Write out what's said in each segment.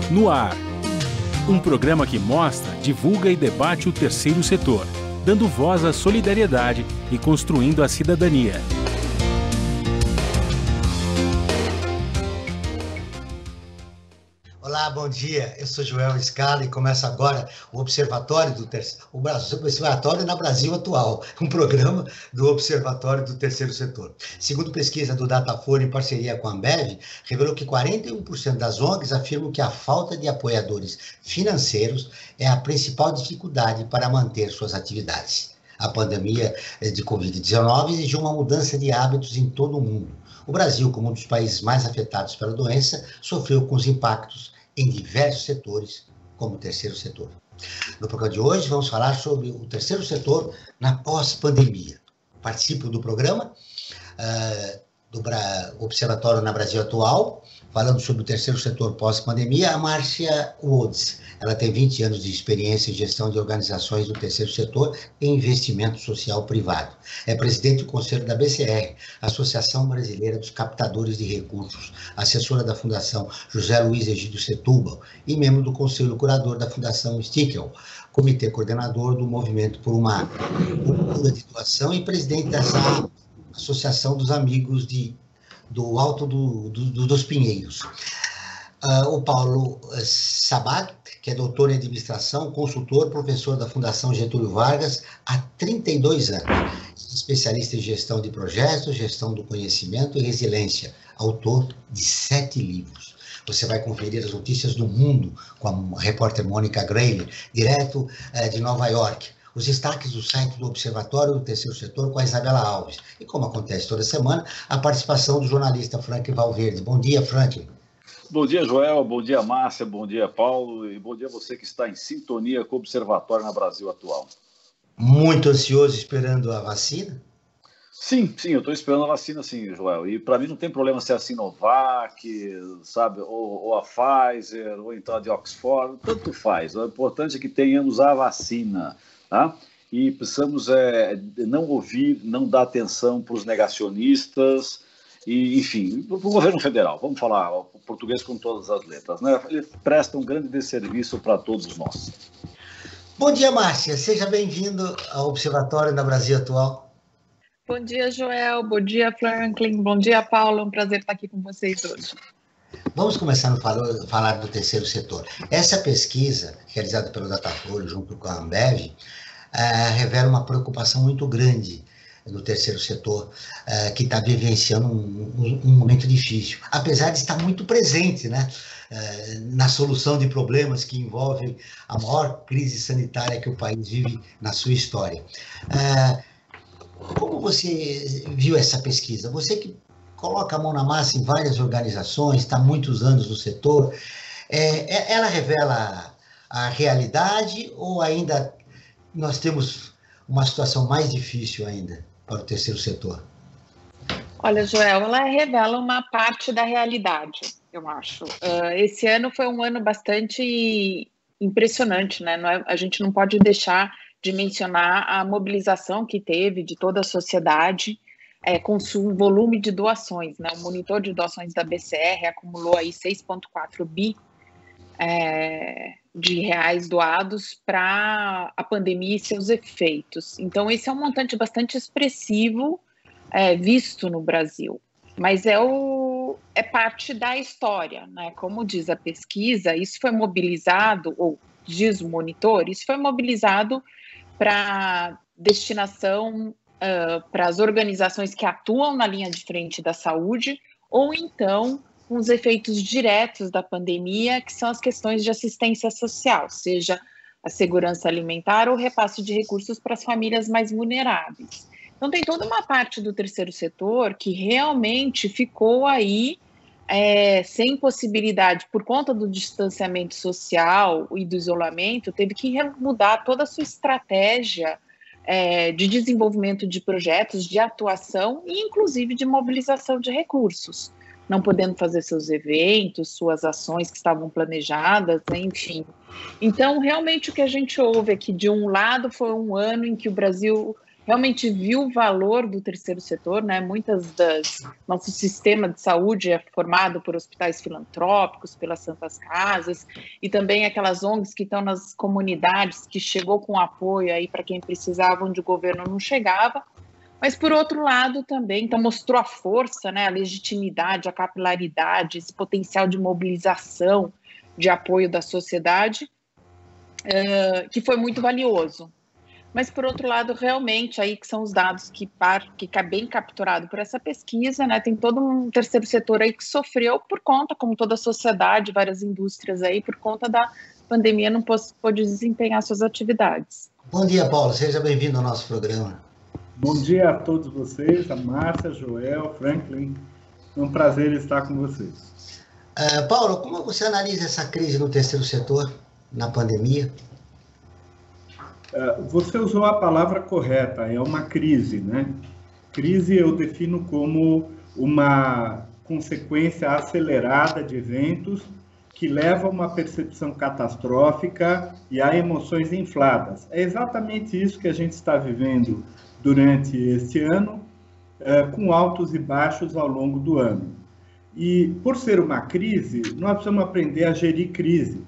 No Ar, um programa que mostra, divulga e debate o terceiro setor, dando voz à solidariedade e construindo a cidadania. Olá, bom dia. Eu sou Joel Scala e começa agora o Observatório do Observatório na Brasil Atual, um programa do Observatório do Terceiro Setor. Segundo pesquisa do Datafolha em parceria com a Ambev, revelou que 41% das ONGs afirmam que a falta de apoiadores financeiros é a principal dificuldade para manter suas atividades. A pandemia de Covid-19 exigiu uma mudança de hábitos em todo o mundo. O Brasil, como um dos países mais afetados pela doença, sofreu com os impactos em diversos setores, como o terceiro setor. No programa de hoje, vamos falar sobre o terceiro setor na pós-pandemia. Participo do programa do Observatório na Brasil Atual, falando sobre o terceiro setor pós-pandemia, a Márcia Woods. Ela tem 20 anos de experiência em gestão de organizações do terceiro setor e investimento social privado. É presidente do Conselho da BCR, Associação Brasileira dos Captadores de Recursos, assessora da Fundação José Luiz Egídio Setúbal e membro do Conselho Curador da Fundação Stickel, comitê coordenador do Movimento por uma Cultura de Doação e presidente dessa Associação dos Amigos do Alto dos Pinheiros. O Paulo Sabat, que é doutor em administração, consultor, professor da Fundação Getúlio Vargas há 32 anos, especialista em gestão de projetos, gestão do conhecimento e resiliência, autor de 7 livros. Você vai conferir as notícias do mundo com a repórter Mônica Grayle, direto de Nova York. Os destaques do site do Observatório do Terceiro Setor com a Isabela Alves. E como acontece toda semana, a participação do jornalista Franklin Valverde. Bom dia, Franklin. Bom dia, Joel. Bom dia, Márcia. Bom dia, Paulo. E bom dia a você que está em sintonia com o Observatório na Brasil Atual. Muito ansioso esperando a vacina? Sim, eu estou esperando a vacina, sim, Joel. E para mim não tem problema se é a Sinovac, sabe, ou a Pfizer, ou então a de Oxford, tanto faz. O importante é que tenhamos a vacina, tá? E precisamos não ouvir, não dar atenção para os negacionistas, e, enfim, para o governo federal. Vamos falar o português com todas as letras, né? Ele presta um grande desserviço para todos nós. Bom dia, Márcia. Seja bem-vindo ao Observatório da Brasil Atual. Bom dia, Joel. Bom dia, Franklin. Bom dia, Paulo. É um prazer estar aqui com vocês hoje. Vamos começar a falar do terceiro setor. Essa pesquisa, realizada pelo Datafolha junto com a Ambev, revela uma preocupação muito grande do terceiro setor, que está vivenciando um momento difícil, apesar de estar muito presente, né, na solução de problemas que envolvem a maior crise sanitária que o país vive na sua história. Como você viu essa pesquisa? Você que coloca a mão na massa em várias organizações, está há muitos anos no setor, ela revela a realidade ou ainda nós temos uma situação mais difícil ainda para o terceiro setor? Olha, Joel, ela revela uma parte da realidade, eu acho. Esse ano foi um ano bastante impressionante, né? A gente não pode deixar de mencionar a mobilização que teve de toda a sociedade com o volume de doações, né? O monitor de doações da BCR acumulou aí 6,4 bi de reais doados para a pandemia e seus efeitos. Então, esse é um montante bastante expressivo visto no Brasil, mas é parte da história, né? Como diz a pesquisa, isso foi mobilizado, ou diz o monitor, isso foi mobilizado para destinação para as organizações que atuam na linha de frente da saúde, ou então com os efeitos diretos da pandemia, que são as questões de assistência social, seja a segurança alimentar ou repasse de recursos para as famílias mais vulneráveis. Então, tem toda uma parte do terceiro setor que realmente ficou aí sem possibilidade, por conta do distanciamento social e do isolamento, teve que mudar toda a sua estratégia de desenvolvimento de projetos, de atuação e, inclusive, de mobilização de recursos, não podendo fazer seus eventos, suas ações que estavam planejadas, enfim. Então, realmente, o que a gente ouve é que, de um lado, foi um ano em que o Brasil realmente viu o valor do terceiro setor, né? Nosso sistema de saúde é formado por hospitais filantrópicos, pelas Santas Casas, e também aquelas ONGs que estão nas comunidades, que chegou com apoio aí para quem precisava, onde o governo não chegava. Mas, por outro lado, também então, mostrou a força, né, a legitimidade, a capilaridade, esse potencial de mobilização, de apoio da sociedade, que foi muito valioso. Mas, por outro lado, realmente, aí que são os dados que é bem capturado por essa pesquisa, né, tem todo um terceiro setor aí que sofreu por conta, como toda a sociedade, várias indústrias aí, por conta da pandemia, não pôde desempenhar suas atividades. Bom dia, Paulo, seja bem-vindo ao nosso programa. Bom dia a todos vocês, a Márcia, Joel, Franklin. É um prazer estar com vocês. Paulo, como você analisa essa crise no terceiro setor, na pandemia? Você usou a palavra correta, é uma crise, né? Crise eu defino como uma consequência acelerada de eventos que leva a uma percepção catastrófica e a emoções infladas. É exatamente isso que a gente está vivendo durante este ano, com altos e baixos ao longo do ano. E, por ser uma crise, nós precisamos aprender a gerir crise.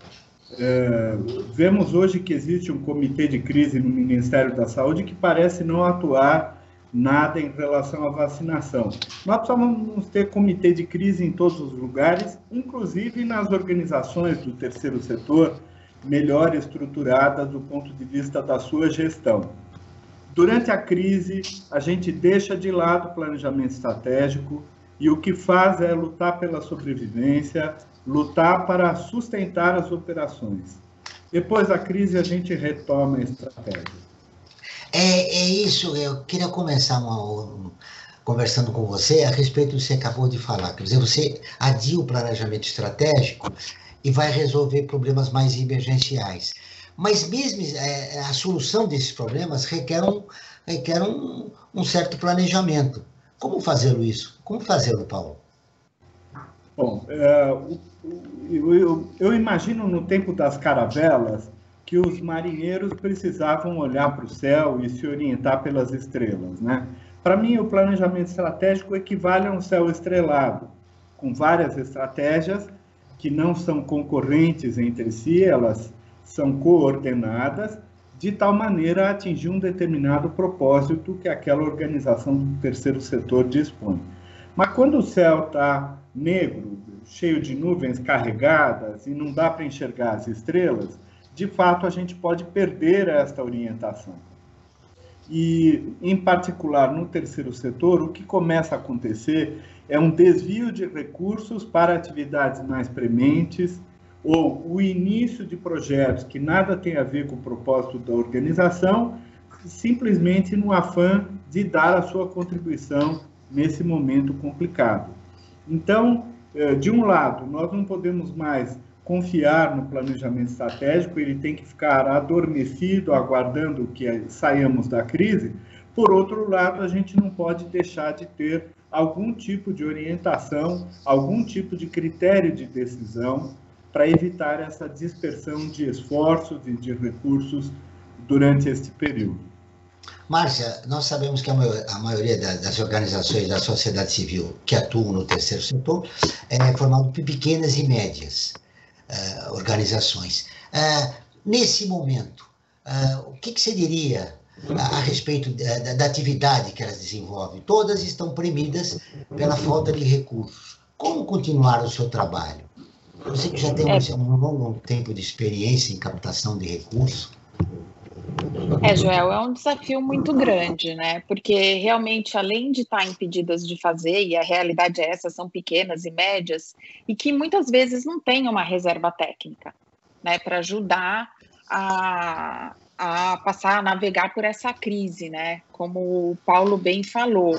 Vemos hoje que existe um comitê de crise no Ministério da Saúde que parece não atuar nada em relação à vacinação. Nós precisamos ter comitê de crise em todos os lugares, inclusive nas organizações do terceiro setor, melhor estruturadas do ponto de vista da sua gestão. Durante a crise, a gente deixa de lado o planejamento estratégico e o que faz é lutar pela sobrevivência, lutar para sustentar as operações. Depois da crise, a gente retoma a estratégia. É isso, eu queria começar conversando com você a respeito do que você acabou de falar. Quer dizer, você adia o planejamento estratégico e vai resolver problemas mais emergenciais. Mas mesmo a solução desses problemas requer um certo planejamento. Como fazê-lo isso? Como fazê-lo, Paulo? Bom, eu imagino no tempo das caravelas que os marinheiros precisavam olhar para o céu e se orientar pelas estrelas, né? Para mim, o planejamento estratégico equivale a um céu estrelado, com várias estratégias que não são concorrentes entre si, elas são coordenadas, de tal maneira a atingir um determinado propósito que aquela organização do terceiro setor dispõe. Mas quando o céu está negro, cheio de nuvens carregadas e não dá para enxergar as estrelas, de fato a gente pode perder esta orientação. E, em particular, no terceiro setor, o que começa a acontecer é um desvio de recursos para atividades mais prementes, ou o início de projetos que nada tem a ver com o propósito da organização, simplesmente no afã de dar a sua contribuição nesse momento complicado. Então, de um lado, nós não podemos mais confiar no planejamento estratégico, ele tem que ficar adormecido, aguardando que saiamos da crise. Por outro lado, a gente não pode deixar de ter algum tipo de orientação, algum tipo de critério de decisão para evitar essa dispersão de esforços e de recursos durante este período. Márcia, nós sabemos que a maioria das organizações da sociedade civil que atuam no terceiro setor é formado por pequenas e médias organizações. Nesse momento, o que você diria a respeito da atividade que elas desenvolvem? Todas estão premidas pela falta de recursos. Como continuar o seu trabalho? Você que já tem um longo tempo de experiência em captação de recursos. Joel, é um desafio muito grande, né? Porque realmente, além de estar impedidas de fazer, e a realidade é essa, são pequenas e médias, e que muitas vezes não tem uma reserva técnica, né? Para ajudar a passar a navegar por essa crise, né? Como o Paulo bem falou.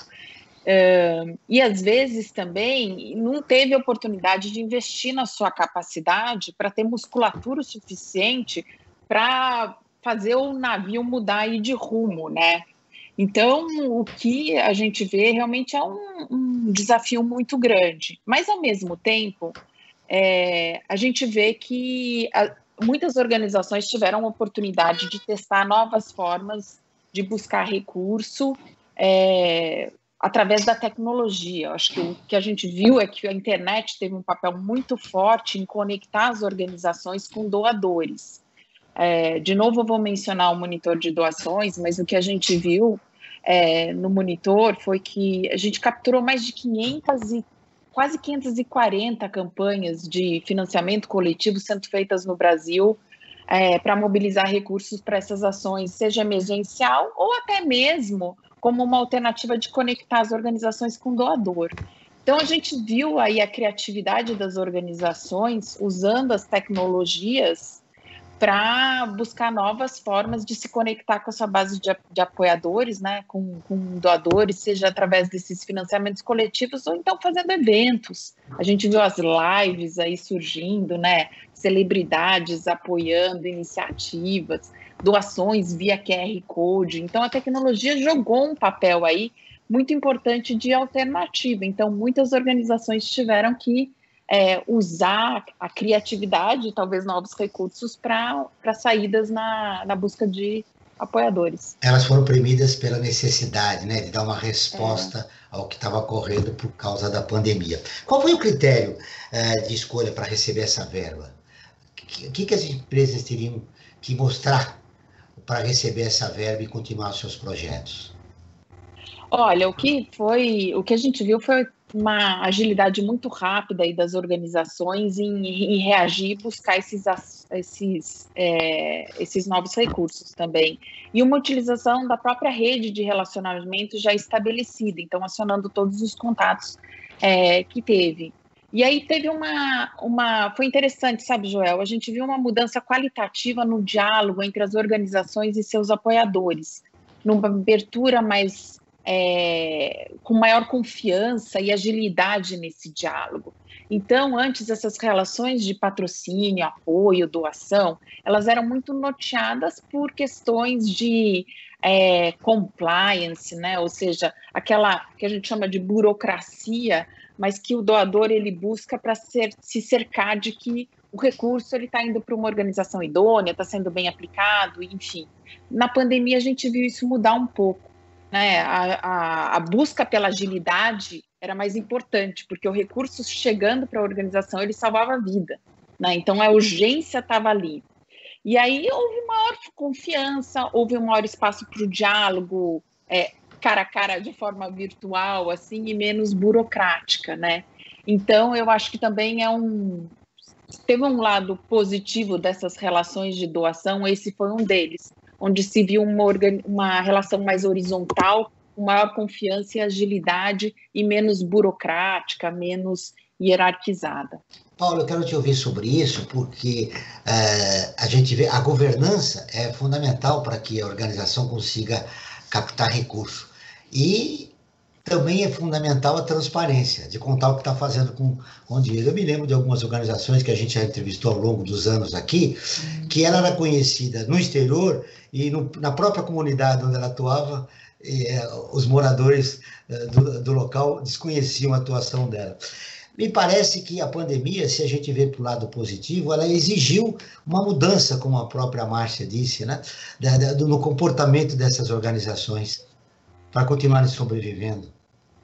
E às vezes também não teve oportunidade de investir na sua capacidade para ter musculatura o suficiente para fazer o navio mudar aí de rumo, né? Então, o que a gente vê realmente é um desafio muito grande. Mas, ao mesmo tempo, a gente vê que muitas organizações tiveram a oportunidade de testar novas formas de buscar recurso através da tecnologia. Acho que o que a gente viu é que a internet teve um papel muito forte em conectar as organizações com doadores. De novo, eu vou mencionar o monitor de doações, mas o que a gente viu no monitor foi que a gente capturou mais de quase 540 campanhas de financiamento coletivo sendo feitas no Brasil para mobilizar recursos para essas ações, seja emergencial ou até mesmo como uma alternativa de conectar as organizações com o doador. Então, a gente viu aí a criatividade das organizações usando as tecnologias para buscar novas formas de se conectar com a sua base de apoiadores, né, com doadores, seja através desses financiamentos coletivos ou então fazendo eventos. A gente viu as lives aí surgindo, né, celebridades apoiando iniciativas, doações via QR Code. Então, a tecnologia jogou um papel aí muito importante de alternativa. Então, muitas organizações tiveram que usar a criatividade e talvez novos recursos para saídas na busca de apoiadores. Elas foram premidas pela necessidade, né, de dar uma resposta ao que estava ocorrendo por causa da pandemia. Qual foi o critério de escolha para receber essa verba? O que as empresas teriam que mostrar para receber essa verba e continuar seus projetos? Olha, o que a gente viu foi uma agilidade muito rápida aí das organizações em reagir e buscar esses novos recursos também. E uma utilização da própria rede de relacionamento já estabelecida, então acionando todos os contatos que teve. E aí teve foi interessante, sabe, Joel? A gente viu uma mudança qualitativa no diálogo entre as organizações e seus apoiadores, numa abertura mais com maior confiança e agilidade nesse diálogo. Então, antes, essas relações de patrocínio, apoio, doação, elas eram muito norteadas por questões de compliance, né? Ou seja, aquela que a gente chama de burocracia, mas que o doador ele busca para se cercar de que o recurso está indo para uma organização idônea, está sendo bem aplicado, enfim. Na pandemia, a gente viu isso mudar um pouco. Né, a busca pela agilidade era mais importante, porque o recurso chegando para a organização, ele salvava a vida. Né? Então, a urgência estava ali. E aí houve maior confiança, houve um maior espaço para o diálogo, cara a cara, de forma virtual, assim, e menos burocrática. Né? Então, eu acho que também teve um lado positivo dessas relações de doação, esse foi um deles, onde se viu uma relação mais horizontal, com maior confiança e agilidade e menos burocrática, menos hierarquizada. Paulo, eu quero te ouvir sobre isso, porque a gente vê a governança é fundamental para que a organização consiga captar recurso. E também é fundamental a transparência, de contar o que está fazendo com o dinheiro. Eu me lembro de algumas organizações que a gente já entrevistou ao longo dos anos aqui, que ela era conhecida no exterior e na própria comunidade onde ela atuava, os moradores do local desconheciam a atuação dela. Me parece que a pandemia, se a gente vê para o lado positivo, ela exigiu uma mudança, como a própria Márcia disse, né, no comportamento dessas organizações, para continuarem sobrevivendo.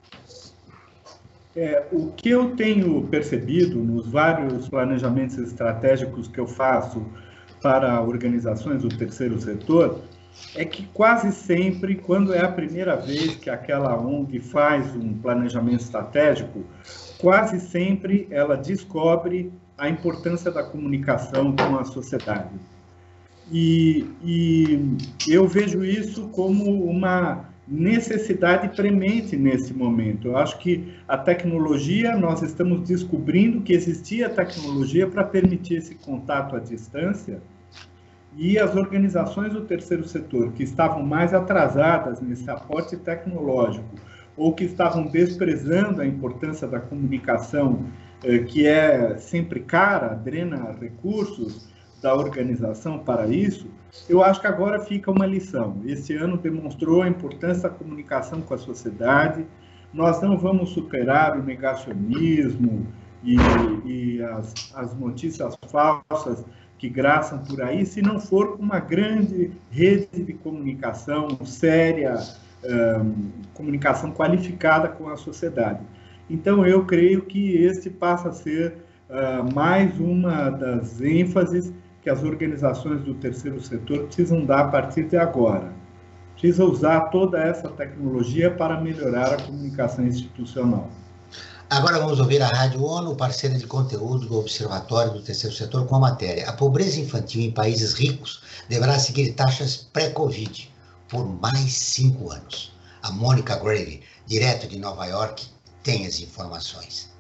O que eu tenho percebido nos vários planejamentos estratégicos que eu faço para organizações do terceiro setor é que quase sempre, quando é a primeira vez que aquela ONG faz um planejamento estratégico, quase sempre ela descobre a importância da comunicação com a sociedade. E eu vejo isso como uma necessidade premente nesse momento. Eu acho que a tecnologia, nós estamos descobrindo que existia tecnologia para permitir esse contato à distância, e as organizações do terceiro setor que estavam mais atrasadas nesse aporte tecnológico ou que estavam desprezando a importância da comunicação, que é sempre cara, drena recursos da organização para isso, eu acho que agora fica uma lição. Esse ano demonstrou a importância da comunicação com a sociedade. Nós não vamos superar o negacionismo e as notícias falsas que graçam por aí, se não for uma grande rede de comunicação séria, comunicação qualificada com a sociedade. Então, eu creio que este passa a ser mais uma das ênfases que as organizações do terceiro setor precisam dar a partir de agora. Precisa usar toda essa tecnologia para melhorar a comunicação institucional. Agora vamos ouvir a Rádio ONU, parceira de conteúdo do Observatório do Terceiro Setor, com a matéria: a pobreza infantil em países ricos deverá seguir taxas pré-Covid por mais 5 anos. A Monica Grayle, direto de Nova York, tem as informações.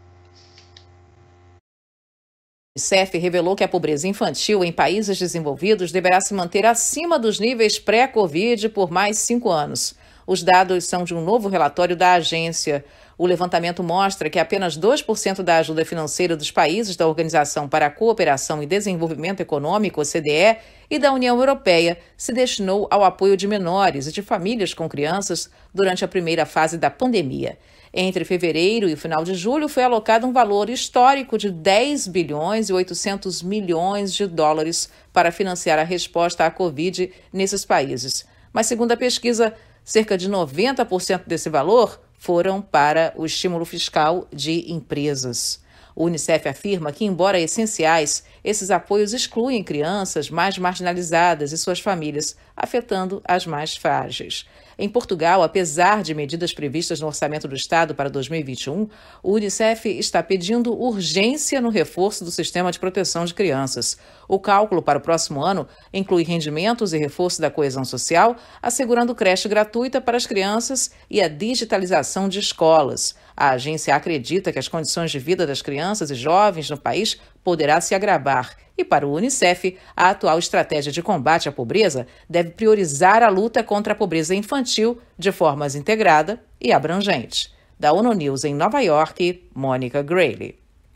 O Unicef revelou que a pobreza infantil em países desenvolvidos deverá se manter acima dos níveis pré-Covid por mais 5 anos. Os dados são de um novo relatório da agência. O levantamento mostra que apenas 2% da ajuda financeira dos países da Organização para a Cooperação e Desenvolvimento Econômico, OCDE, e da União Europeia se destinou ao apoio de menores e de famílias com crianças durante a primeira fase da pandemia. Entre fevereiro e o final de julho foi alocado um valor histórico de 10 bilhões e 800 milhões de dólares para financiar a resposta à Covid nesses países. Mas, segundo a pesquisa, cerca de 90% desse valor foram para o estímulo fiscal de empresas. O Unicef afirma que, embora essenciais, esses apoios excluem crianças mais marginalizadas e suas famílias, afetando as mais frágeis. Em Portugal, apesar de medidas previstas no Orçamento do Estado para 2021, o Unicef está pedindo urgência no reforço do sistema de proteção de crianças. O cálculo para o próximo ano inclui rendimentos e reforço da coesão social, assegurando creche gratuita para as crianças e a digitalização de escolas. A agência acredita que as condições de vida das crianças e jovens no país poderá se agravar. E para o Unicef, a atual estratégia de combate à pobreza deve priorizar a luta contra a pobreza infantil de forma integrada e abrangente. Da ONU News em Nova York, Monica Grayle.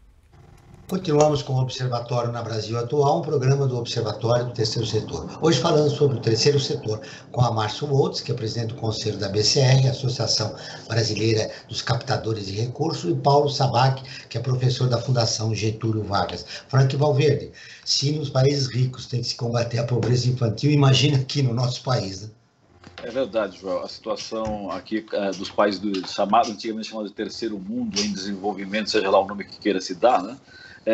Continuamos com o Observatório na Brasil Atual, um programa do Observatório do Terceiro Setor. Hoje falando sobre o Terceiro Setor, com a Márcia Woltz, que é presidente do Conselho da BCR, Associação Brasileira dos Captadores de Recursos, e Paulo Sabac, que é professor da Fundação Getúlio Vargas. Frank Valverde, se nos países ricos tem que se combater a pobreza infantil, imagina aqui no nosso país, né? É verdade, Joel. A situação aqui dos países antigamente chamado de terceiro mundo, em desenvolvimento, seja lá o nome que queira se dar, né?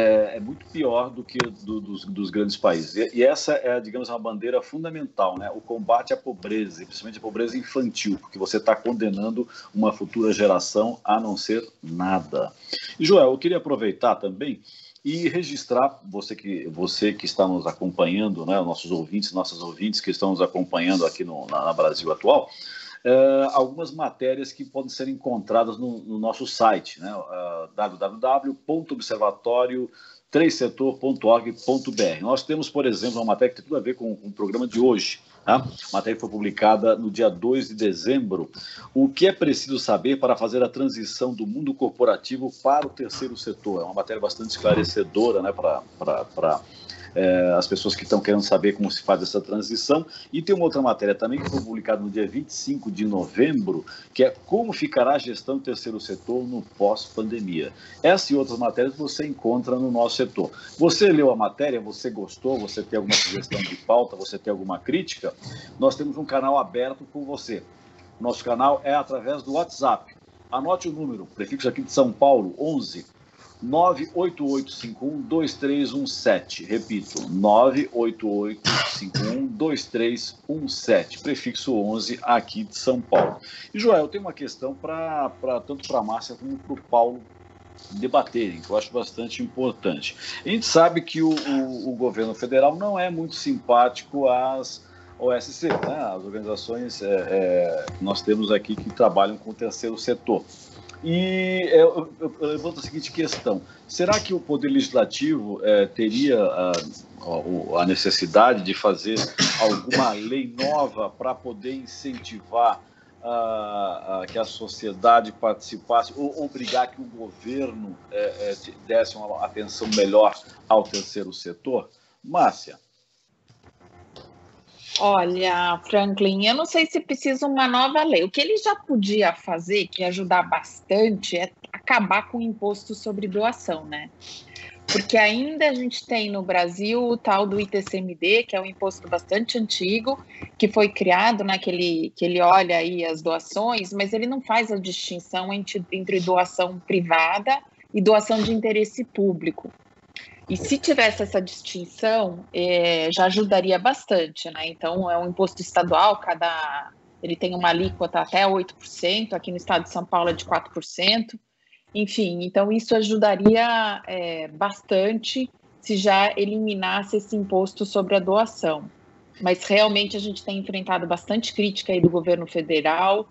É muito pior do que dos grandes países. E essa é, digamos, uma bandeira fundamental, né? O combate à pobreza, principalmente a pobreza infantil, porque você está condenando uma futura geração a não ser nada. E, Joel, eu queria aproveitar também e registrar, você que está nos acompanhando, né, nossos ouvintes, nossas ouvintes que estão nos acompanhando aqui na Brasil Atual, algumas matérias que podem ser encontradas no nosso site, né, www.observatório3setor.org.br. Nós temos, por exemplo, uma matéria que tem tudo a ver com o programa de hoje. Tá? A matéria foi publicada no dia 2 de dezembro. O que é preciso saber para fazer a transição do mundo corporativo para o terceiro setor? É uma matéria bastante esclarecedora, né, para as pessoas que estão querendo saber como se faz essa transição. E tem uma outra matéria também que foi publicada no dia 25 de novembro, que é como ficará a gestão do terceiro setor no pós-pandemia. Essa e outras matérias você encontra no nosso setor. Você leu a matéria, você gostou, você tem alguma sugestão de pauta, você tem alguma crítica? Nós temos um canal aberto com você. Nosso canal é através do WhatsApp. Anote o número, prefixo aqui de São Paulo, 11 988512317. Repito, 988512317, prefixo 11 aqui de São Paulo. E, Joel, eu tenho uma questão tanto para a Márcia como para o Paulo debaterem, que eu acho bastante importante. A gente sabe que o governo federal não é muito simpático às OSC, né, as organizações que nós temos aqui que trabalham com o terceiro setor. E eu levanto a seguinte questão: será que o Poder Legislativo teria a necessidade de fazer alguma lei nova para poder incentivar que a sociedade participasse ou obrigar que o governo desse uma atenção melhor ao terceiro setor? Márcia? Olha, Franklin, eu não sei se precisa uma nova lei. O que ele já podia fazer, que ia ajudar bastante, é acabar com o imposto sobre doação, né? porque ainda a gente tem no Brasil o tal do ITCMD, que é um imposto bastante antigo, que foi criado, né, que ele olha aí as doações, mas ele não faz a distinção entre doação privada e doação de interesse público. E se tivesse essa distinção, já ajudaria bastante, né? Então, é um imposto estadual, ele tem uma alíquota até 8%, aqui no estado de São Paulo é de 4%. Enfim, então isso ajudaria bastante se já eliminasse esse imposto sobre a doação. Mas realmente a gente tem enfrentado bastante crítica aí do governo federal,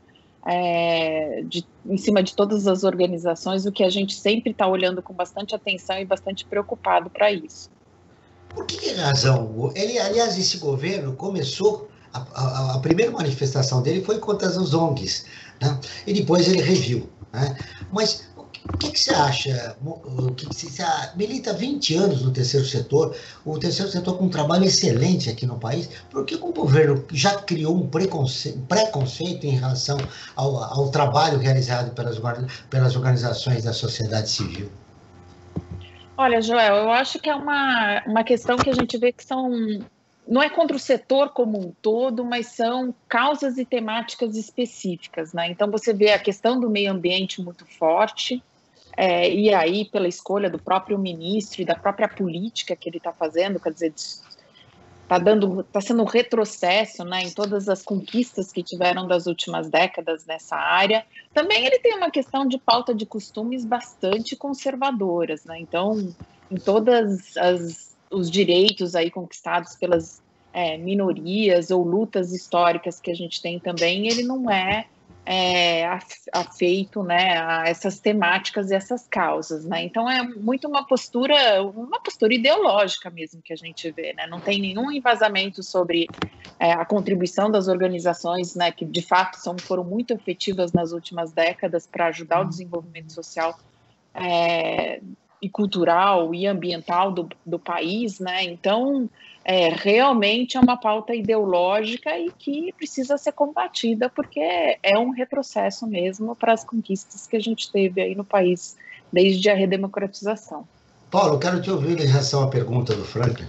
em cima de todas as organizações, o que a gente sempre está olhando com bastante atenção e bastante preocupado para isso. Por que razão? Aliás, esse governo começou, a primeira manifestação dele foi contra as ONGs, né? E depois ele reviu, né? Mas o que você acha? Você milita 20 anos no terceiro setor, o terceiro setor com um trabalho excelente aqui no país, por que o governo já criou um preconceito em relação ao trabalho realizado pelas organizações da sociedade civil? Olha, Joel, eu acho que é uma questão que a gente vê que não é contra o setor como um todo, mas são causas e temáticas específicas, né? Então, você vê a questão do meio ambiente muito forte, e aí, pela escolha do próprio ministro e da própria política que ele está fazendo, quer dizer, está sendo um retrocesso, né, em todas as conquistas que tiveram das últimas décadas nessa área. Também ele tem uma questão de pauta de costumes bastante conservadoras, né? Então, em todas os direitos aí conquistados pelas minorias ou lutas históricas que a gente tem também, ele não é afeito, né, a essas temáticas e essas causas, né? Então é muito uma postura ideológica mesmo que a gente vê, né? Não tem nenhum embasamento sobre a contribuição das organizações, né, que de fato foram muito efetivas nas últimas décadas para ajudar o desenvolvimento social e cultural e ambiental do país, né? Então, realmente é uma pauta ideológica e que precisa ser combatida, porque é um retrocesso mesmo para as conquistas que a gente teve aí no país desde a redemocratização. Paulo, eu quero te ouvir em relação à pergunta do Franklin.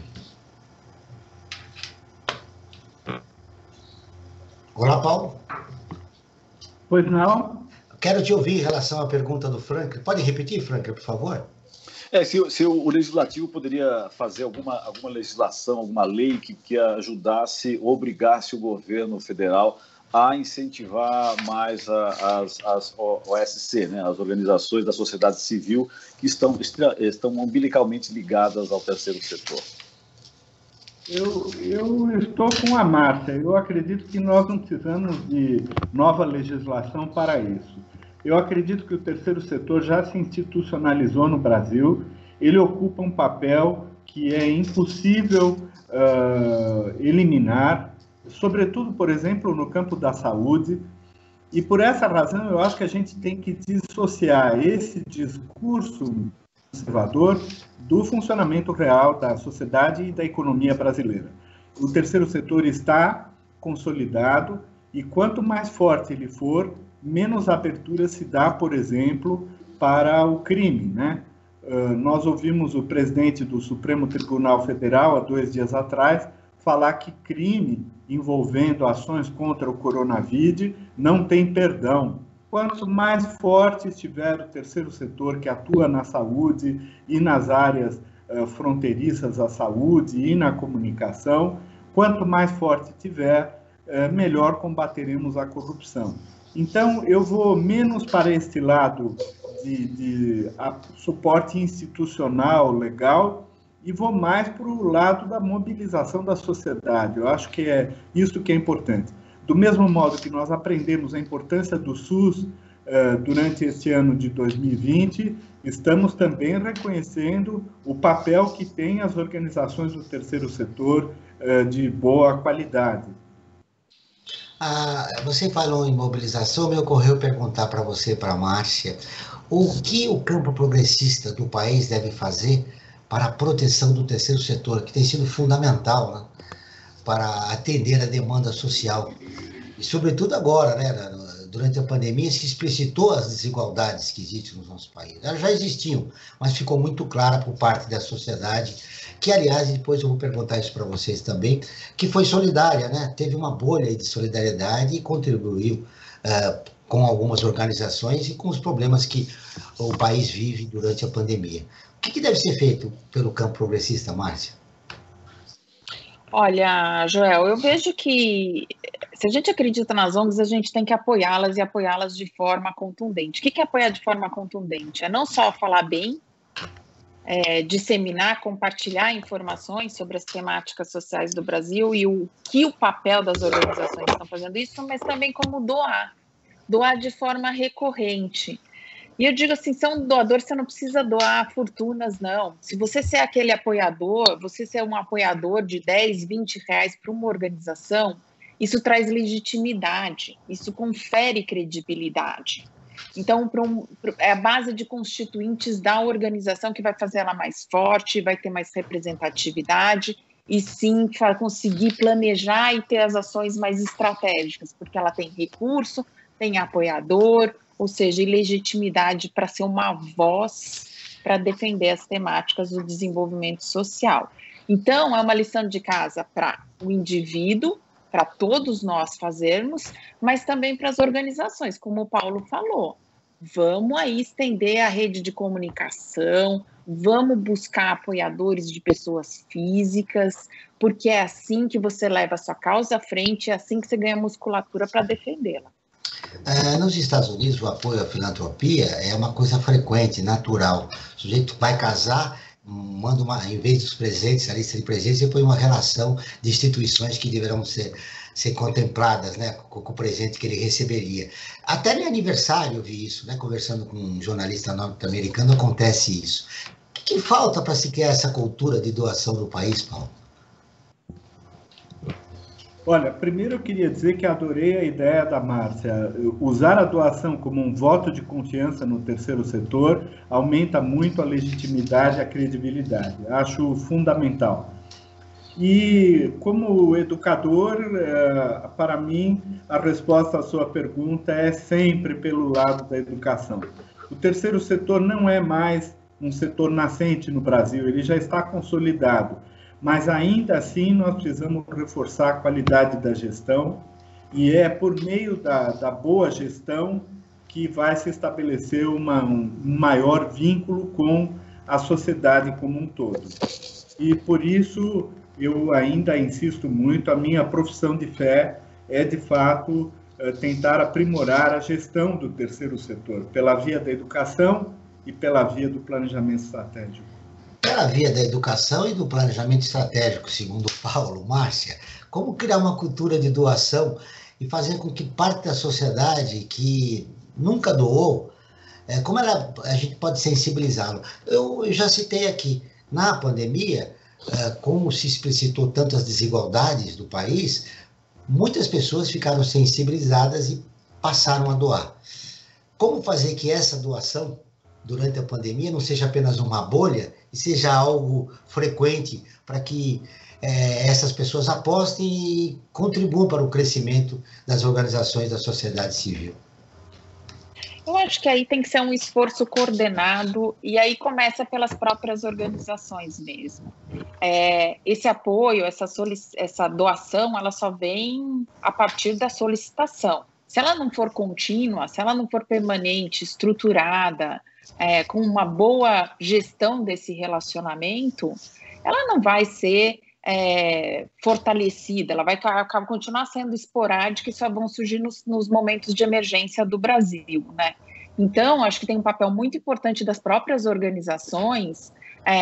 Olá, Paulo. Pois não? Quero te ouvir em relação à pergunta do Franklin. Pode repetir, Franklin, por favor? Se o legislativo poderia fazer alguma legislação, alguma lei que ajudasse, obrigasse o governo federal a incentivar mais as OSC, né, as organizações da sociedade civil que estão umbilicalmente ligadas ao terceiro setor. Eu estou com a Márcia. Eu acredito que nós não precisamos de nova legislação para isso. Eu acredito que o terceiro setor já se institucionalizou no Brasil. Ele ocupa um papel que é impossível eliminar, sobretudo, por exemplo, no campo da saúde. E por essa razão, eu acho que a gente tem que dissociar esse discurso conservador do funcionamento real da sociedade e da economia brasileira. O terceiro setor está consolidado e quanto mais forte ele for, menos abertura se dá, por exemplo, para o crime, né? Nós ouvimos o presidente do Supremo Tribunal Federal, há 2 dias atrás, falar que crime envolvendo ações contra o coronavírus não tem perdão. Quanto mais forte estiver o terceiro setor que atua na saúde e nas áreas fronteiriças à saúde e na comunicação, quanto mais forte tiver, melhor combateremos a corrupção. Então, eu vou menos para este lado de suporte institucional, legal, e vou mais para o lado da mobilização da sociedade. Eu acho que é isso que é importante. Do mesmo modo que nós aprendemos a importância do SUS durante este ano de 2020, estamos também reconhecendo o papel que têm as organizações do terceiro setor de boa qualidade. Você falou em mobilização, me ocorreu perguntar para você, para a Márcia, o que o campo progressista do país deve fazer para a proteção do terceiro setor, que tem sido fundamental, né, para atender a demanda social. E, sobretudo agora, né, durante a pandemia, se explicitou as desigualdades que existem no nosso país. Elas já existiam, mas ficou muito clara por parte da sociedade, que, aliás, depois eu vou perguntar isso para vocês também, que foi solidária, né? Teve uma bolha de solidariedade e contribuiu com algumas organizações e com os problemas que o país vive durante a pandemia. O que deve ser feito pelo campo progressista, Márcia? Olha, Joel, eu vejo que se a gente acredita nas ONGs, a gente tem que apoiá-las e apoiá-las de forma contundente. O que é apoiar de forma contundente? É não só falar bem, disseminar, compartilhar informações sobre as temáticas sociais do Brasil e o papel das organizações estão fazendo isso, mas também como doar de forma recorrente. E eu digo assim, ser um doador, você não precisa doar fortunas, não. Se você ser aquele apoiador, você ser um apoiador de 10, 20 reais para uma organização, isso traz legitimidade, isso confere credibilidade. Então, é a base de constituintes da organização que vai fazer ela mais forte, vai ter mais representatividade e sim vai conseguir planejar e ter as ações mais estratégicas, porque ela tem recurso, tem apoiador, ou seja, legitimidade para ser uma voz para defender as temáticas do desenvolvimento social. Então, é uma lição de casa para o indivíduo, para todos nós fazermos, mas também para as organizações, como o Paulo falou. Vamos aí estender a rede de comunicação, vamos buscar apoiadores de pessoas físicas, porque é assim que você leva a sua causa à frente, é assim que você ganha musculatura para defendê-la. Nos Estados Unidos, o apoio à filantropia é uma coisa frequente, natural. O sujeito vai casar, manda em vez dos presentes, a lista de presentes, ele põe uma relação de instituições que deverão ser contempladas, né, com o presente que ele receberia. Até no aniversário eu vi isso, né, conversando com um jornalista norte-americano, acontece isso. O que falta para se criar essa cultura de doação no país, Paulo? Olha, primeiro eu queria dizer que adorei a ideia da Márcia. Usar a doação como um voto de confiança no terceiro setor aumenta muito a legitimidade e a credibilidade. Acho fundamental. E como educador, para mim, a resposta à sua pergunta é sempre pelo lado da educação. O terceiro setor não é mais um setor nascente no Brasil, ele já está consolidado. Mas ainda assim nós precisamos reforçar a qualidade da gestão e é por meio da boa gestão que vai se estabelecer um maior vínculo com a sociedade como um todo. E por isso eu ainda insisto muito, a minha profissão de fé é de fato tentar aprimorar a gestão do terceiro setor, pela via da educação e pela via do planejamento estratégico. Pela via da educação e do planejamento estratégico, segundo Paulo, Márcia, como criar uma cultura de doação e fazer com que parte da sociedade que nunca doou, como a gente pode sensibilizá-lo? Eu já citei aqui, na pandemia, como se explicitou tantas desigualdades do país, muitas pessoas ficaram sensibilizadas e passaram a doar. Como fazer que essa doação durante a pandemia não seja apenas uma bolha e seja algo frequente para que essas pessoas apostem e contribuam para o crescimento das organizações da sociedade civil? Eu acho que aí tem que ser um esforço coordenado e aí começa pelas próprias organizações mesmo. Esse apoio, essa doação, ela só vem a partir da solicitação. Se ela não for contínua, se ela não for permanente, estruturada, com uma boa gestão desse relacionamento, ela não vai ser fortalecida, ela vai continuar sendo esporádica e só vão surgir nos momentos de emergência do Brasil, né? Então, acho que tem um papel muito importante das próprias organizações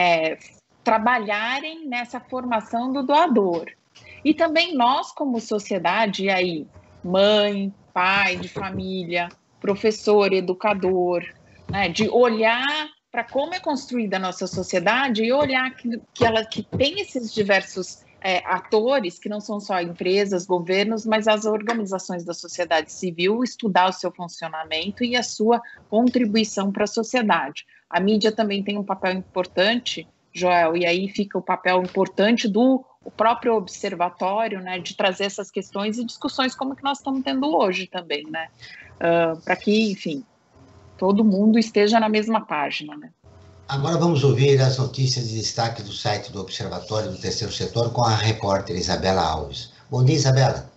trabalharem nessa formação do doador. E também nós, como sociedade, e aí, mãe, pai de família, professor, educador, né, de olhar para como é construída a nossa sociedade e olhar que tem esses diversos atores, que não são só empresas, governos, mas as organizações da sociedade civil, estudar o seu funcionamento e a sua contribuição para a sociedade. A mídia também tem um papel importante, Joel, e aí fica o papel importante do próprio observatório, né, de trazer essas questões e discussões como que nós estamos tendo hoje também, né? para que, enfim, todo mundo esteja na mesma página, né? Agora vamos ouvir as notícias de destaque do site do Observatório do Terceiro Setor com a repórter Isabela Alves. Bom dia, Isabela.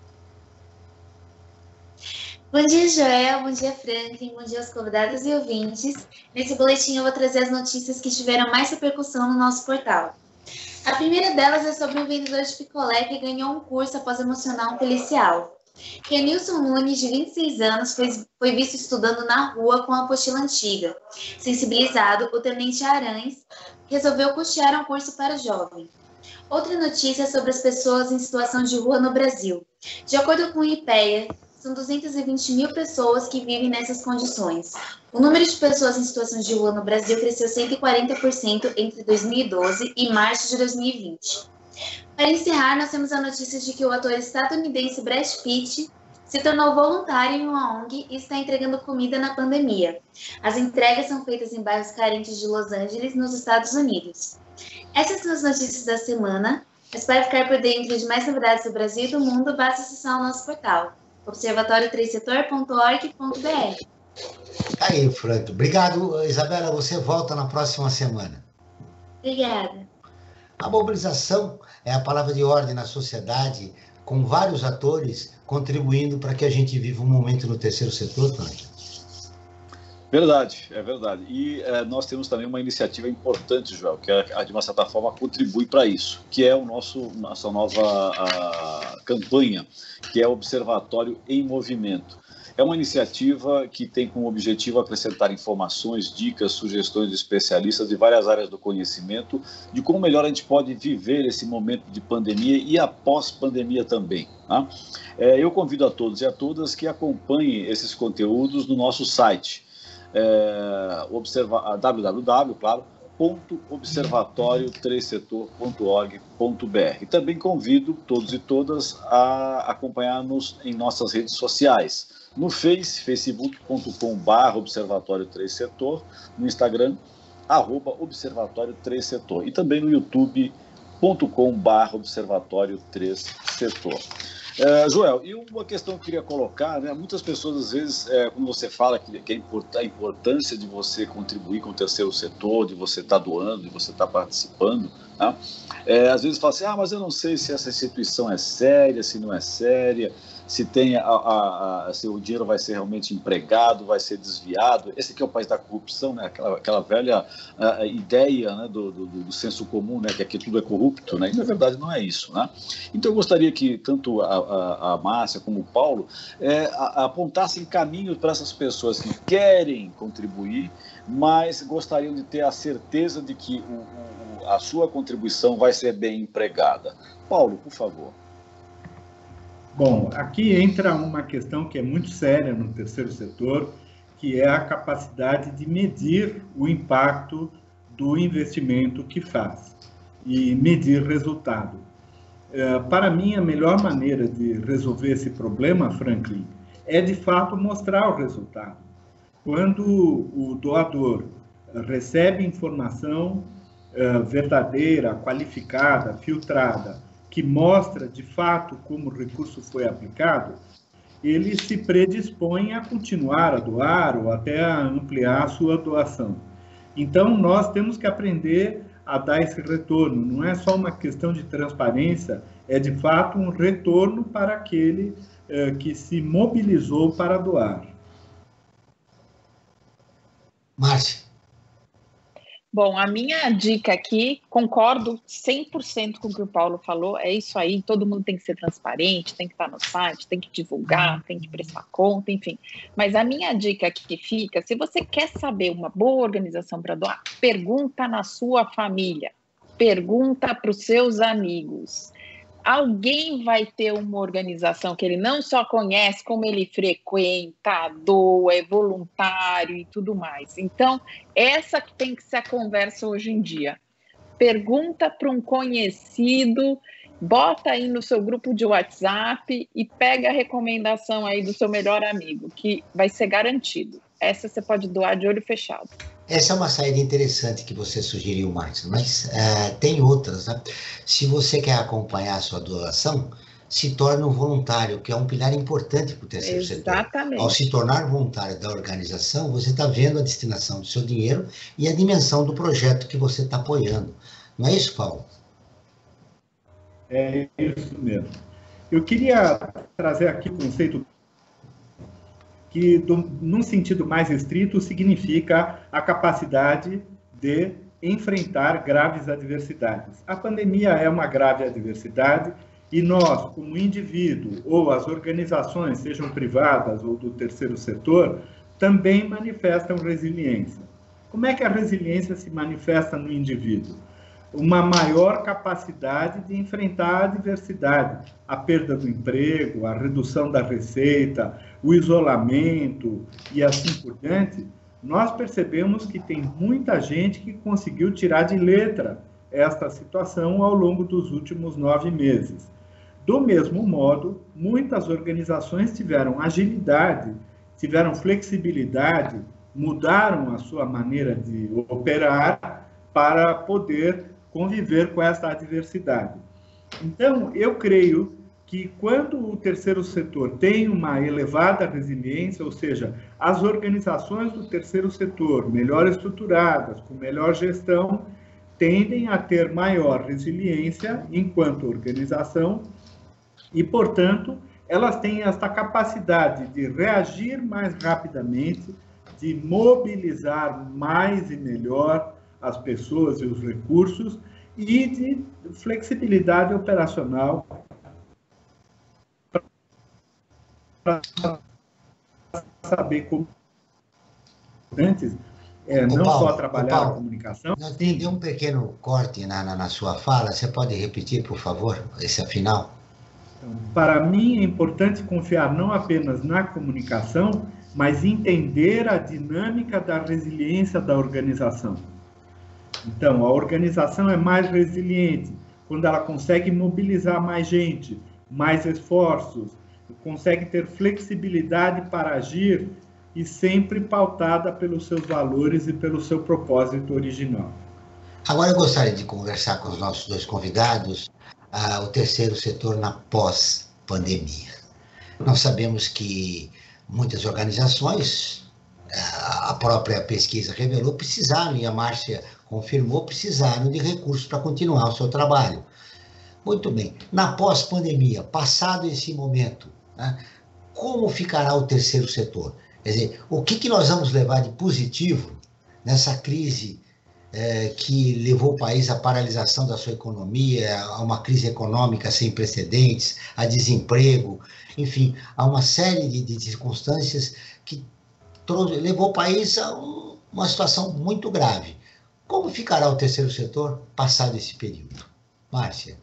Bom dia, Joel. Bom dia, Franklin. Bom dia aos convidados e ouvintes. Nesse boletim eu vou trazer as notícias que tiveram mais repercussão no nosso portal. A primeira delas é sobre um vendedor de picolé que ganhou um curso após emocionar um policial. Kenilson Nunes, de 26 anos, foi visto estudando na rua com a apostila antiga. Sensibilizado, o tenente Aranhes resolveu custear um curso para o jovem. Outra notícia é sobre as pessoas em situação de rua no Brasil. De acordo com o IPEA, são 220 mil pessoas que vivem nessas condições. O número de pessoas em situação de rua no Brasil cresceu 140% entre 2012 e março de 2020. Para encerrar, nós temos a notícia de que o ator estadunidense Brad Pitt se tornou voluntário em uma ONG e está entregando comida na pandemia. As entregas são feitas em bairros carentes de Los Angeles, nos Estados Unidos. Essas são as notícias da semana. Mas para ficar por dentro de mais novidades do Brasil e do mundo, basta acessar o nosso portal, observatório3setor.org.br. Aí, Franco. Obrigado, Isabela. Você volta na próxima semana. Obrigada. A mobilização é a palavra de ordem na sociedade, com vários atores contribuindo para que a gente viva um momento no terceiro setor, Franco. Verdade, é verdade. E nós temos também uma iniciativa importante, Joel, que de uma certa forma contribui para isso, que é nossa nova campanha, que é o Observatório em Movimento. É uma iniciativa que tem como objetivo acrescentar informações, dicas, sugestões de especialistas de várias áreas do conhecimento, de como melhor a gente pode viver esse momento de pandemia e após pandemia também. Tá? Eu convido a todos e a todas que acompanhem esses conteúdos no nosso site, www.observatório3setor.org.br. Também convido todos e todas a acompanhar-nos em nossas redes sociais, no facebook.com/observatório3setor, no Instagram, @observatório3setor, e também no youtube.com/observatório3setor. Joel, e uma questão que eu queria colocar, né? Muitas pessoas, às vezes, quando você fala que a importância de você contribuir com o terceiro setor, de você estar doando, de você estar participando, né? Às vezes fala assim, mas eu não sei se essa instituição é séria, se não é séria, se tem se o dinheiro vai ser realmente empregado, vai ser desviado. Esse aqui é o país da corrupção, né? Aquela velha ideia, né, do senso comum, né, que aqui tudo é corrupto, né? E na verdade não é isso, né? Então eu gostaria que tanto a Márcia como o Paulo apontassem caminhos para essas pessoas que querem contribuir, mas gostariam de ter a certeza de que a sua contribuição vai ser bem empregada. Paulo, por favor. Bom, aqui entra uma questão que é muito séria no terceiro setor, que é a capacidade de medir o impacto do investimento que faz e medir resultado. Para mim, a melhor maneira de resolver esse problema, Franklin, é de fato mostrar o resultado. Quando o doador recebe informação verdadeira, qualificada, filtrada, que mostra de fato como o recurso foi aplicado, ele se predispõe a continuar a doar ou até a ampliar a sua doação. Então, nós temos que aprender a dar esse retorno. Não é só uma questão de transparência, é de fato um retorno para aquele que se mobilizou para doar. Márcia. Bom, a minha dica aqui, concordo 100% com o que o Paulo falou, é isso aí, todo mundo tem que ser transparente, tem que estar no site, tem que divulgar, tem que prestar conta, enfim. Mas a minha dica aqui que fica, se você quer saber uma boa organização para doar, pergunta na sua família, pergunta para os seus amigos. Alguém vai ter uma organização que ele não só conhece, como ele frequenta, doa, é voluntário e tudo mais. Então, essa que tem que ser a conversa hoje em dia. Pergunta para um conhecido, bota aí no seu grupo de WhatsApp e pega a recomendação aí do seu melhor amigo, que vai ser garantido. Essa você pode doar de olho fechado. Essa é uma saída interessante que você sugeriu, Márcia, mas tem outras, né? Se você quer acompanhar a sua doação, se torne um voluntário, que é um pilar importante para o terceiro setor. Exatamente. Ao se tornar voluntário da organização, você está vendo a destinação do seu dinheiro e a dimensão do projeto que você está apoiando. Não é isso, Paulo? É isso mesmo. Eu queria trazer aqui o conceito que, num sentido mais estrito, significa a capacidade de enfrentar graves adversidades. A pandemia é uma grave adversidade e nós, como indivíduo, ou as organizações, sejam privadas ou do terceiro setor, também manifestam resiliência. Como é que a resiliência se manifesta no indivíduo? Uma maior capacidade de enfrentar a adversidade, a perda do emprego, a redução da receita, o isolamento e assim por diante. Nós percebemos que tem muita gente que conseguiu tirar de letra esta situação ao longo dos últimos 9 meses. Do mesmo modo, muitas organizações tiveram agilidade, tiveram flexibilidade, mudaram a sua maneira de operar para poder conviver com essa adversidade. Então, eu creio que quando o terceiro setor tem uma elevada resiliência, ou seja, as organizações do terceiro setor melhor estruturadas, com melhor gestão, tendem a ter maior resiliência enquanto organização e, portanto, elas têm esta capacidade de reagir mais rapidamente, de mobilizar mais e melhor as pessoas e os recursos e de flexibilidade operacional para saber como antes não Paulo, só trabalhar a comunicação. Deu um pequeno corte na sua fala, você pode repetir, por favor, esse final? Então, para mim é importante confiar não apenas na comunicação, mas entender a dinâmica da resiliência da organização. Então, a organização é mais resiliente quando ela consegue mobilizar mais gente, mais esforços, consegue ter flexibilidade para agir e sempre pautada pelos seus valores e pelo seu propósito original. Agora eu gostaria de conversar com os nossos 2 convidados, o terceiro setor na pós-pandemia. Nós sabemos que muitas organizações, a própria pesquisa revelou, precisaram, e a Márcia confirmou, precisaram de recursos para continuar o seu trabalho. Muito bem. Na pós-pandemia, passado esse momento, né, como ficará o terceiro setor? Quer dizer, o que nós vamos levar de positivo nessa crise que levou o país à paralisação da sua economia, a uma crise econômica sem precedentes, a desemprego, enfim, a uma série de circunstâncias que levou o país a uma situação muito grave. Como ficará o terceiro setor passado esse período? Márcia.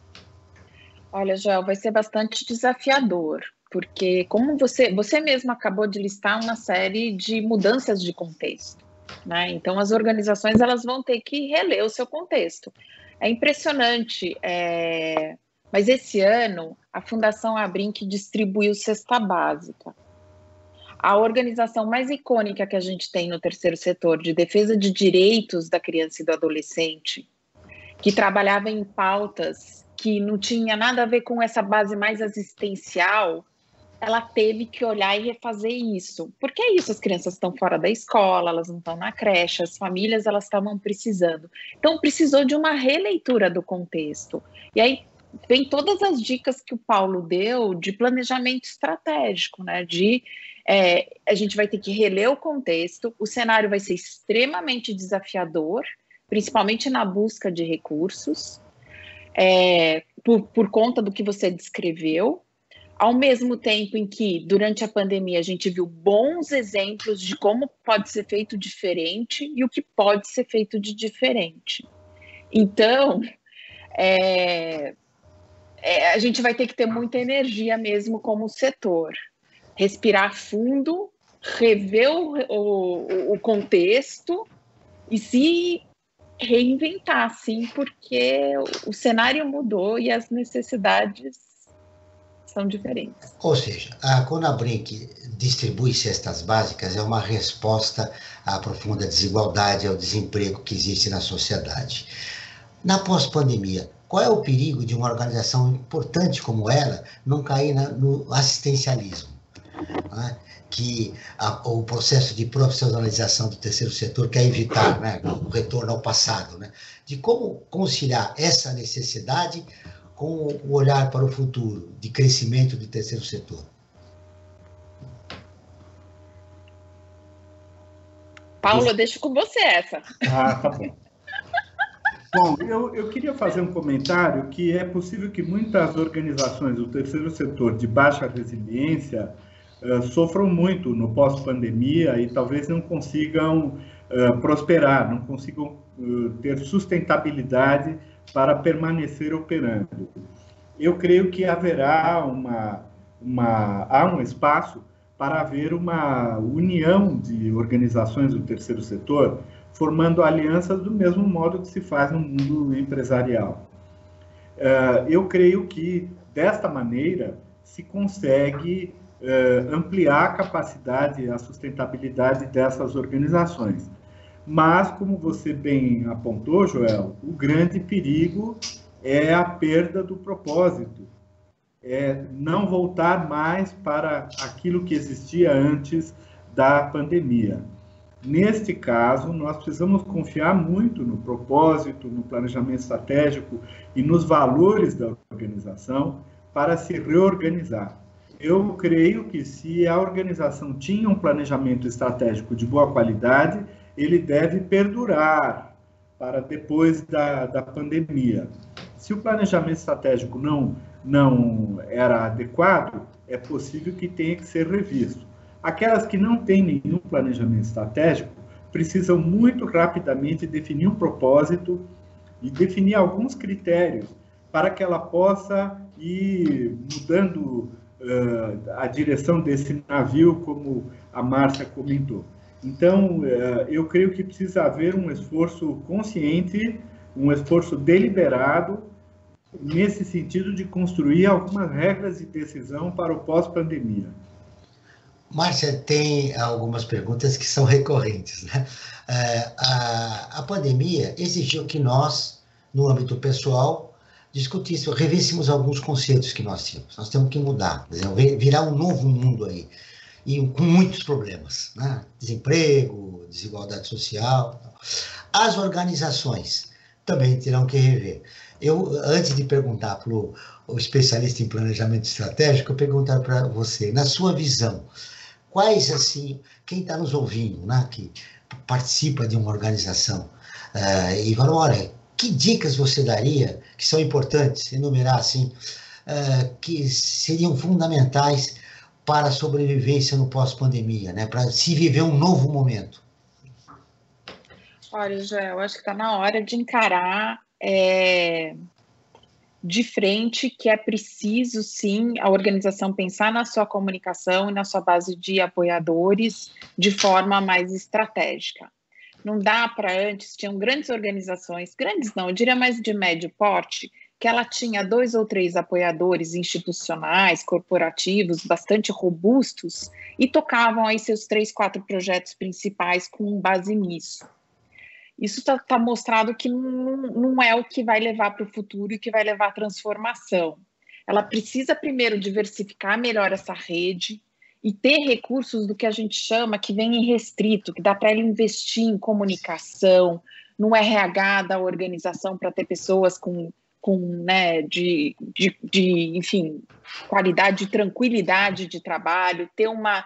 Olha, Joel, vai ser bastante desafiador, porque como você mesmo acabou de listar uma série de mudanças de contexto, né? Então, as organizações elas vão ter que reler o seu contexto. É impressionante, mas esse ano a Fundação Abrinq distribuiu cesta básica. A organização mais icônica que a gente tem no terceiro setor de defesa de direitos da criança e do adolescente, que trabalhava em pautas que não tinha nada a ver com essa base mais assistencial, ela teve que olhar e refazer isso. Porque é isso, as crianças estão fora da escola, elas não estão na creche, as famílias elas estavam precisando. Então, precisou de uma releitura do contexto. E aí vem todas as dicas que o Paulo deu de planejamento estratégico, né? A gente vai ter que reler o contexto, o cenário vai ser extremamente desafiador, principalmente na busca de recursos, por conta do que você descreveu, ao mesmo tempo em que, durante a pandemia, a gente viu bons exemplos de como pode ser feito diferente e o que pode ser feito de diferente. Então, a gente vai ter que ter muita energia mesmo como setor. Respirar fundo, rever o contexto e se reinventar, sim, porque o cenário mudou e as necessidades são diferentes. Ou seja, quando a Abrinq distribui cestas básicas, é uma resposta à profunda desigualdade, ao desemprego que existe na sociedade. Na pós-pandemia, Qual é o perigo de uma organização importante como ela não cair no assistencialismo? Né? Que o processo de profissionalização do terceiro setor quer evitar, né, o retorno ao passado, né? De como conciliar essa necessidade com o olhar para o futuro de crescimento do terceiro setor. Paulo, eu deixo com você essa. Tá bom. Bom, eu queria fazer um comentário que é possível que muitas organizações do terceiro setor de baixa resiliência sofram muito no pós-pandemia e talvez não consigam prosperar, não consigam ter sustentabilidade para permanecer operando. Eu creio que haverá há um espaço para haver uma união de organizações do terceiro setor, formando alianças do mesmo modo que se faz no mundo empresarial. Eu creio que, desta maneira, se consegue ampliar a capacidade, a sustentabilidade dessas organizações. Mas, como você bem apontou, Joel, o grande perigo é a perda do propósito, é não voltar mais para aquilo que existia antes da pandemia. Neste caso, nós precisamos confiar muito no propósito, no planejamento estratégico e nos valores da organização para se reorganizar. Eu creio que se a organização tinha um planejamento estratégico de boa qualidade, ele deve perdurar para depois da pandemia. Se o planejamento estratégico não era adequado, é possível que tenha que ser revisto. Aquelas que não têm nenhum planejamento estratégico precisam muito rapidamente definir um propósito e definir alguns critérios para que ela possa ir mudando a direção desse navio, como a Márcia comentou. Então, eu creio que precisa haver um esforço consciente, um esforço deliberado, nesse sentido de construir algumas regras de decisão para o pós-pandemia. Márcia, tem algumas perguntas que são recorrentes, né? A pandemia exigiu que nós, no âmbito pessoal, discutíssemos, revíssemos alguns conceitos que nós tínhamos. Nós temos que mudar, virar um novo mundo aí, e com muitos problemas, né? Desemprego, desigualdade social. As organizações também terão que rever. Antes de perguntar para o especialista em planejamento estratégico, eu perguntar para você, na sua visão, quais, assim, quem está nos ouvindo, né, que participa de uma organização, e fala, olha, que dicas você daria, que são importantes, enumerar assim, que seriam fundamentais para a sobrevivência no pós-pandemia, né, para se viver um novo momento? Olha, Joel, acho que está na hora de encarar de frente que é preciso, sim, a organização pensar na sua comunicação e na sua base de apoiadores de forma mais estratégica. Não dá para antes, tinham grandes organizações, grandes não, eu diria mais de médio porte, que ela tinha 2 ou 3 apoiadores institucionais, corporativos, bastante robustos, e tocavam aí seus 3, 4 projetos principais com base nisso. Isso está mostrado que não é o que vai levar para o futuro e que vai levar à transformação. Ela precisa primeiro diversificar melhor essa rede e ter recursos do que a gente chama que vem em restrito, que dá para ela investir em comunicação, no RH da organização para ter pessoas com né, enfim, qualidade e tranquilidade de trabalho, ter uma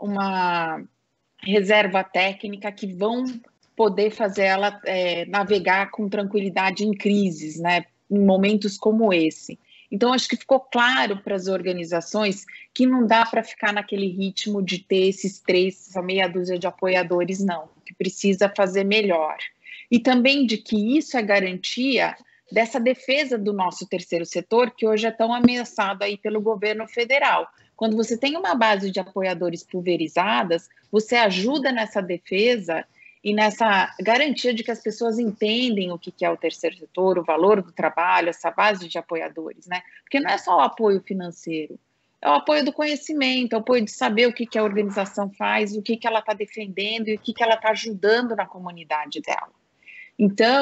reserva técnica que vão poder fazer ela navegar com tranquilidade em crises, né, em momentos como esse. Então, acho que ficou claro para as organizações que não dá para ficar naquele ritmo de ter essa meia dúzia de apoiadores, não, que precisa fazer melhor. E também de que isso é garantia dessa defesa do nosso terceiro setor, que hoje é tão ameaçado aí pelo governo federal. Quando você tem uma base de apoiadores pulverizadas, você ajuda nessa defesa e nessa garantia de que as pessoas entendem o que é o terceiro setor, o valor do trabalho, essa base de apoiadores, né? Porque não é só o apoio financeiro, é o apoio do conhecimento, é o apoio de saber o que a organização faz, o que ela está defendendo e o que ela está ajudando na comunidade dela. Então,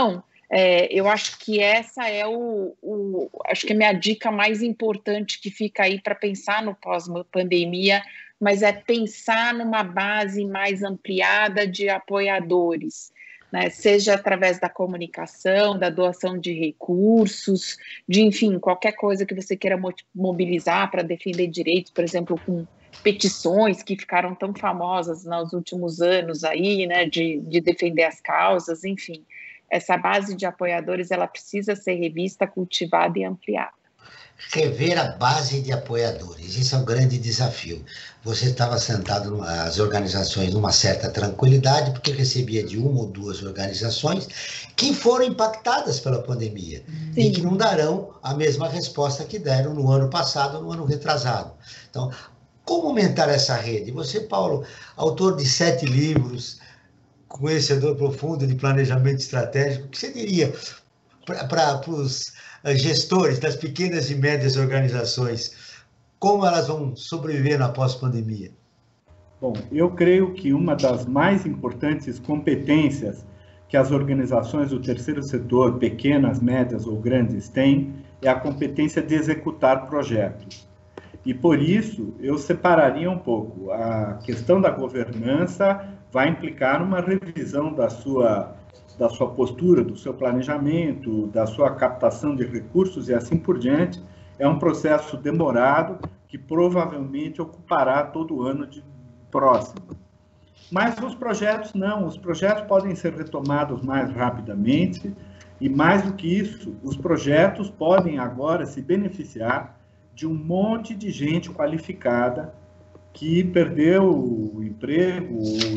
Eu acho que essa é acho que a minha dica mais importante que fica aí para pensar no pós-pandemia, mas é pensar numa base mais ampliada de apoiadores, né? Seja através da comunicação, da doação de recursos, de, enfim, qualquer coisa que você queira mobilizar para defender direitos, por exemplo, com petições que ficaram tão famosas nos últimos anos aí, né, de defender as causas, enfim. Essa base de apoiadores, ela precisa ser revista, cultivada e ampliada. Rever a base de apoiadores, isso é um grande desafio. Você estava sentado nas organizações numa certa tranquilidade, porque recebia de uma ou duas organizações que foram impactadas pela pandemia. Sim. E que não darão a mesma resposta que deram no ano passado, no ano retrasado. Então, como aumentar essa rede? Você, Paulo, autor de 7 livros, conhecedor profundo de planejamento estratégico, o que você diria para os gestores das pequenas e médias organizações, como elas vão sobreviver na pós-pandemia? Bom, eu creio que uma das mais importantes competências que as organizações do terceiro setor, pequenas, médias ou grandes, têm é a competência de executar projetos. E por isso eu separaria um pouco. A questão da governança vai implicar uma revisão da sua postura, do seu planejamento, da sua captação de recursos e assim por diante. É um processo demorado que provavelmente ocupará todo o ano próximo. Mas os projetos não, os projetos podem ser retomados mais rapidamente e, mais do que isso, os projetos podem agora se beneficiar de um monte de gente qualificada que perdeu o emprego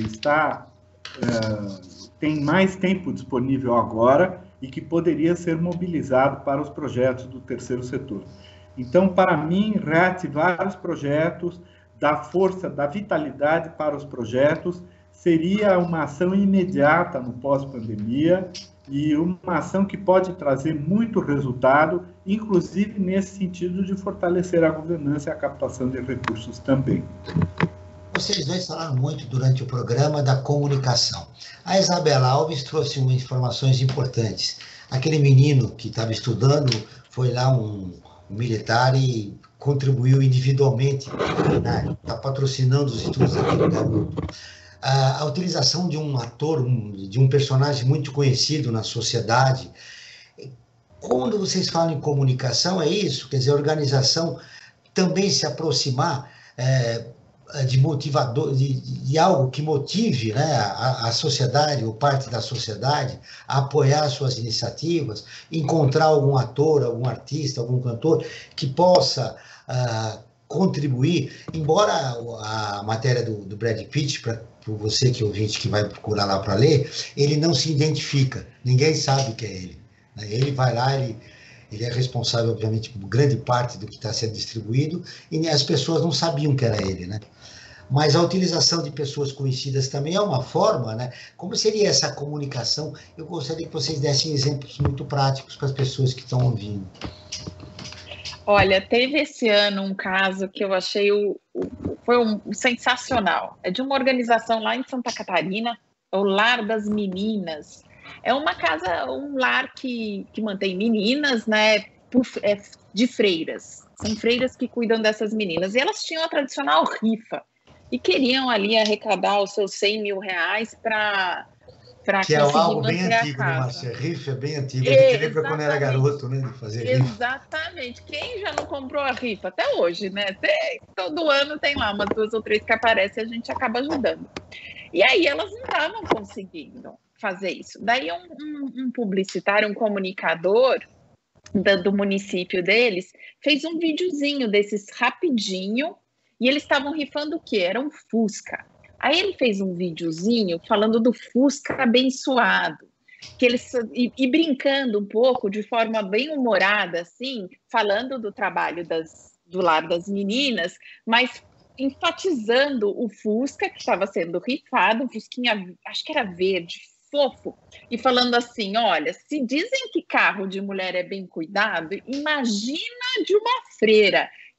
ou tem mais tempo disponível agora e que poderia ser mobilizado para os projetos do terceiro setor. Então, para mim, reativar os projetos, dar força, dar vitalidade para os projetos, seria uma ação imediata no pós-pandemia e uma ação que pode trazer muito resultado, inclusive nesse sentido de fortalecer a governança e a captação de recursos também. Vocês dois falaram muito durante o programa da comunicação. A Isabela Alves trouxe umas informações importantes. Aquele menino que estava estudando, foi lá um militar e contribuiu individualmente, né? Está patrocinando os estudos daquele garoto. A utilização de um ator, de um personagem muito conhecido na sociedade. Quando vocês falam em comunicação, é isso? Quer dizer, a organização também se aproximar de motivador, de algo que motive, né, a sociedade, ou parte da sociedade, a apoiar suas iniciativas, encontrar algum ator, algum artista, algum cantor que possa contribuir, embora a matéria do Brad Pitt, para você que é ouvinte que vai procurar lá para ler, ele não se identifica, ninguém sabe que é ele. Ele vai lá, ele é responsável, obviamente, por grande parte do que está sendo distribuído, e as pessoas não sabiam que era ele, né? Mas a utilização de pessoas conhecidas também é uma forma, né? Como seria essa comunicação? Eu gostaria que vocês dessem exemplos muito práticos para as pessoas que estão ouvindo. Olha, teve esse ano um caso que eu achei foi sensacional. É de uma organização lá em Santa Catarina, o Lar das Meninas. É uma casa, um lar que mantém meninas, né, de freiras. São freiras que cuidam dessas meninas. E elas tinham a tradicional rifa. E queriam ali arrecadar os seus 100 mil reais para que é algo bem antigo, né, Márcia? Rifa é bem antigo. A gente lembra quando era garoto, né, de fazer rifa. Exatamente. Quem já não comprou a rifa? Até hoje, né? Todo ano tem lá umas 2 ou 3 que aparecem e a gente acaba ajudando. E aí elas não estavam conseguindo fazer isso. Daí um publicitário, um comunicador do município deles, fez um videozinho desses rapidinho, e eles estavam rifando o quê? Era um Fusca. Aí ele fez um videozinho falando do Fusca abençoado, e brincando um pouco, de forma bem humorada, assim, falando do trabalho do Lar das Meninas, mas enfatizando o Fusca que estava sendo rifado, um Fusquinha, acho que era verde, fofo, e falando assim, olha, se dizem que carro de mulher é bem cuidado, imagina de uma freira.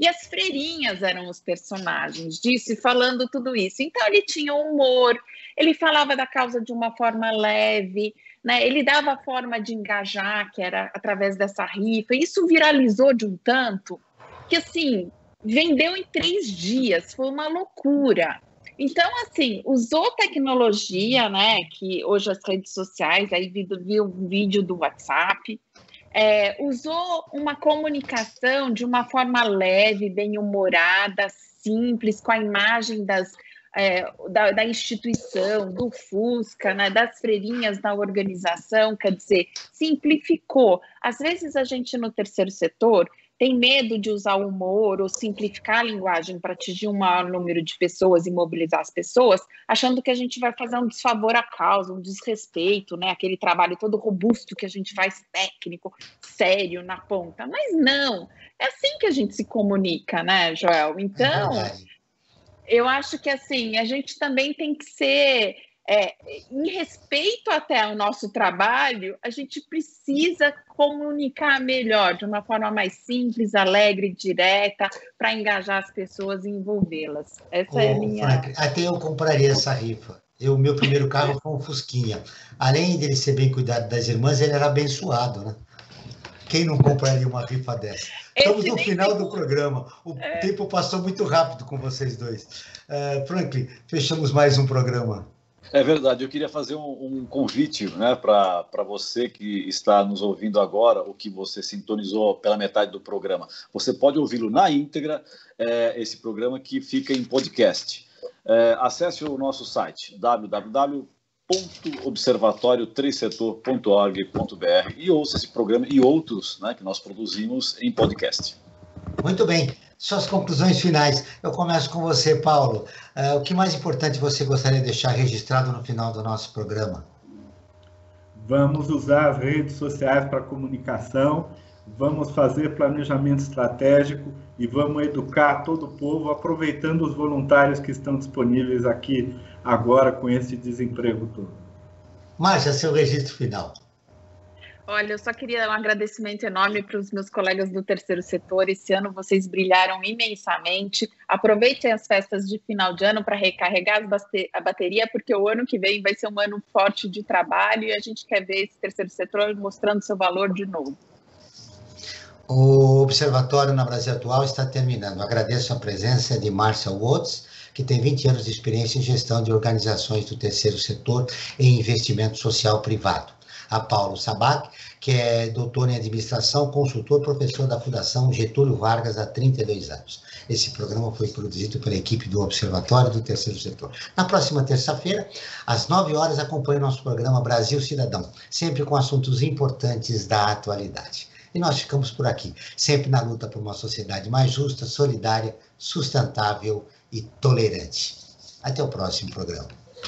E as freirinhas eram os personagens disso, e falando tudo isso. Então, ele tinha humor, ele falava da causa de uma forma leve, né? Ele dava a forma de engajar, que era através dessa rifa. Isso viralizou de um tanto que, assim, vendeu em 3 dias, foi uma loucura. Então, assim, usou tecnologia, né? Que hoje as redes sociais, aí viu um vídeo do WhatsApp, usou uma comunicação de uma forma leve, bem-humorada, simples, com a imagem da instituição, do Fusca, né, das freirinhas da organização, quer dizer, simplificou. Às vezes a gente no terceiro setor tem medo de usar o humor ou simplificar a linguagem para atingir um maior número de pessoas e mobilizar as pessoas, achando que a gente vai fazer um desfavor à causa, um desrespeito, né? Aquele trabalho todo robusto que a gente faz técnico, sério, na ponta. Mas não, é assim que a gente se comunica, né, Joel? Então, eu acho que assim, a gente também tem que ser... em respeito até ao nosso trabalho, a gente precisa comunicar melhor, de uma forma mais simples, alegre, direta, para engajar as pessoas e envolvê-las. Essa é a minha... Frank, até eu compraria essa rifa. Meu primeiro carro foi um Fusquinha. Além dele ser bem cuidado das irmãs, ele era abençoado, né? Quem não compraria uma rifa dessa? Estamos no final do programa. O tempo passou muito rápido com vocês dois. Franklin, fechamos mais um programa. É verdade, eu queria fazer um convite, né, para você que está nos ouvindo agora, ou que você sintonizou pela metade do programa. Você pode ouvi-lo na íntegra, esse programa que fica em podcast. Acesse o nosso site, www.observatoriotrêssetor.org.br e ouça esse programa e outros, né, que nós produzimos em podcast. Muito bem. Suas conclusões finais. Eu começo com você, Paulo. O que mais importante você gostaria de deixar registrado no final do nosso programa? Vamos usar as redes sociais para comunicação, vamos fazer planejamento estratégico e vamos educar todo o povo, aproveitando os voluntários que estão disponíveis aqui agora com esse desemprego todo. Márcia, seu registro final. Olha, eu só queria um agradecimento enorme para os meus colegas do terceiro setor. Esse ano vocês brilharam imensamente. Aproveitem as festas de final de ano para recarregar a bateria, porque o ano que vem vai ser um ano forte de trabalho e a gente quer ver esse terceiro setor mostrando seu valor de novo. O Observatório na Brasil Atual está terminando. Agradeço a presença de Márcia Wotz, que tem 20 anos de experiência em gestão de organizações do terceiro setor e investimento social privado. A Paulo Sabac, que é doutor em administração, consultor, professor da Fundação Getúlio Vargas há 32 anos. Esse programa foi produzido pela equipe do Observatório do Terceiro Setor. Na próxima terça-feira, às 9 horas, acompanhe o nosso programa Brasil Cidadão, sempre com assuntos importantes da atualidade. E nós ficamos por aqui, sempre na luta por uma sociedade mais justa, solidária, sustentável e tolerante. Até o próximo programa.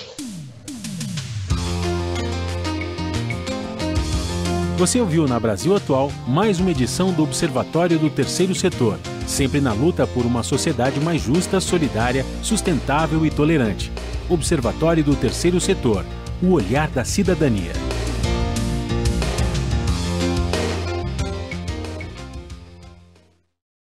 Você ouviu na Brasil Atual mais uma edição do Observatório do Terceiro Setor, sempre na luta por uma sociedade mais justa, solidária, sustentável e tolerante. Observatório do Terceiro Setor, o olhar da cidadania.